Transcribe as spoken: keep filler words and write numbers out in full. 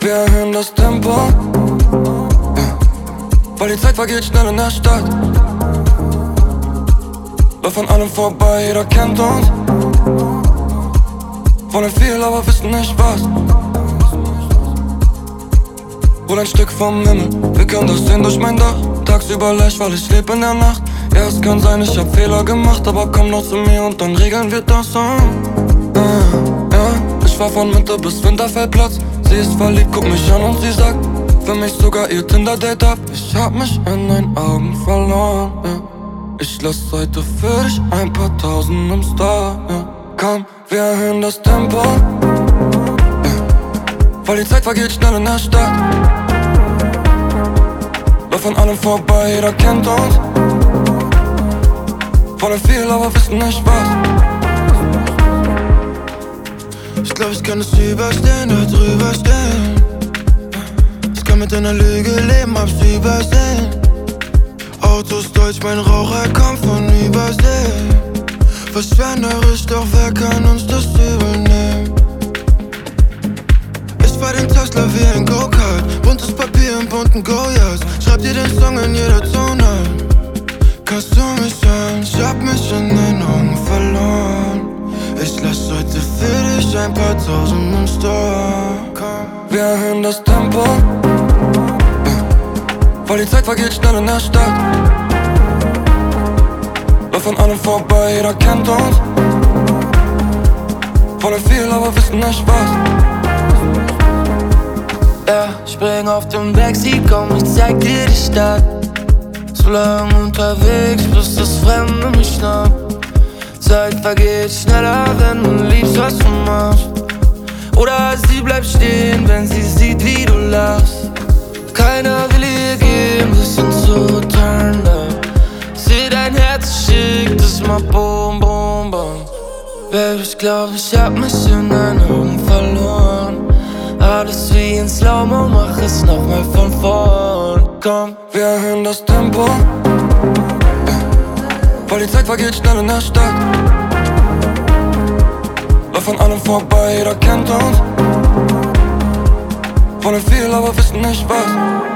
Wir erhöhen das Tempo, ja. Weil die Zeit vergeht schnell in der Stadt. Läuft an allem vorbei, jeder kennt uns. Wollen viel, aber wissen nicht was. Hol ein Stück vom Himmel, wir können das sehen durch mein Dach. Tagsüber leicht, weil ich leb in der Nacht. Ja, es kann sein, ich hab Fehler gemacht, aber komm noch zu mir und dann regeln wir das um. Ja, ja, ich fahr von Mitte bis Winterfeldplatz. Sie ist verliebt, guck mich an und sie sagt, für mich sogar ihr Tinder-Date ab. Ich hab mich in deinen Augen verloren, ja. Ich lass heute für dich ein paar Tausend im Store, ja. Komm, wir erhöhen das Tempo, ja. Weil die Zeit vergeht schnell in der Stadt. Läuft an allem vorbei, jeder kennt uns. Wollen viel, aber wissen nicht was. Ich glaub, ich kann es überstehen, da drüber stehen. Ich kann mit einer Lüge leben, hab's übersehen. Autos deutsch, mein Raucher kommt von Übersee. Verschwenderisch, doch wer kann uns das übernehmen? Ich fahr den Tesla wie ein Go-Kart. Buntes Papier im bunten Goyas. Schreib dir den Song in jeder Tonart. Kannst du mich hören? Ich hab mich in den Augen verloren. Ich lass heute für dich ein paar Tausend im Store. Wir erhöhen das Tempo, ja. Weil die Zeit vergeht schnell in der Stadt. Läuft an allem vorbei, jeder kennt uns. Wollen viel, aber wissen nicht was. Ja, spring auf dem Backseat, komm, ich zeig dir die Stadt. So lang unterwegs, bis das Fremde mich schnappt. Zeit vergeht schneller, wenn du liebst, was du machst. Oder sie bleibt stehen, wenn sie sieht, wie du lachst. Keiner will ihr gehen, wir sind so turned up. Seh dein Herz, schick das mal boom, boom, boom. Baby, ich glaub, ich hab mich in deinen Augen verloren. Alles wie in Slow-Mo, mach es nochmal von vorn. Komm, wir erhöhen das Tempo, ja. Weil die Zeit vergeht schnell in der Stadt. Läuft an allem vorbei, jeder kennt uns. Wollen viel, aber wissen nicht was.